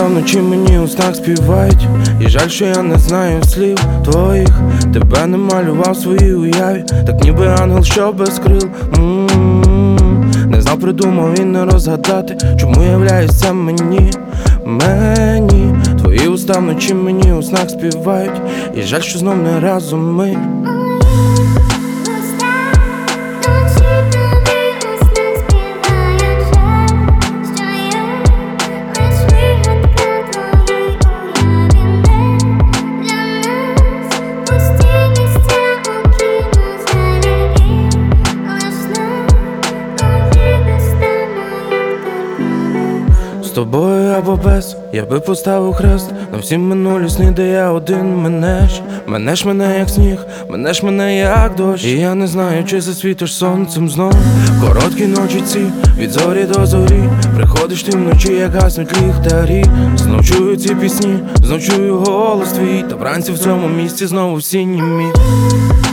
уста вночі мені у снах співають. І жаль, що я не знаю слів твоїх. Тебе не малював в своїй уяві, так ніби ангел, що без крил. Не знав, придумав і не розгадати, чому являєшся мені. Твої уста вночі мені у снах співають. І жаль, що знов не разом ми. З тобою або без, я би поставив хрест на всі минулі сни, де я один. Менеш мене як сніг, менеш мене як дощ. І я не знаю, чи засвітиш сонцем знов. Короткі ночі ці, від зорі до зорі. Приходиш ти вночі, як гаснуть ліхтарі. Знов чую ці пісні, знов чую голос твій. Та вранці в цьому місці знову всі німі.